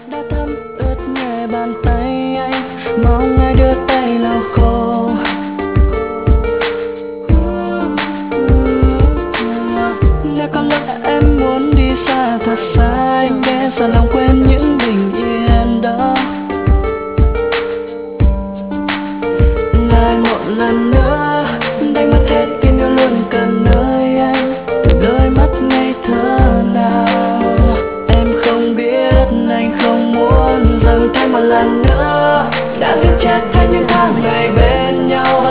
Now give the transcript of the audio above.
đã thấm ướt nhẹ bàn tay anh, mong ai đưa tay lau khô. Nếu có lúc em muốn đi xa thật xa, anh để sợ lòng quên những bình yên đó. Lại một lần nữa đánh mất hết tin yêu luôn cần nơi anh, từ đôi mắt ngây thơ nào. Em không biết anh không muốn dừng thêm một lần nữa, đã giết chết hết những tháng ngày bên nhau.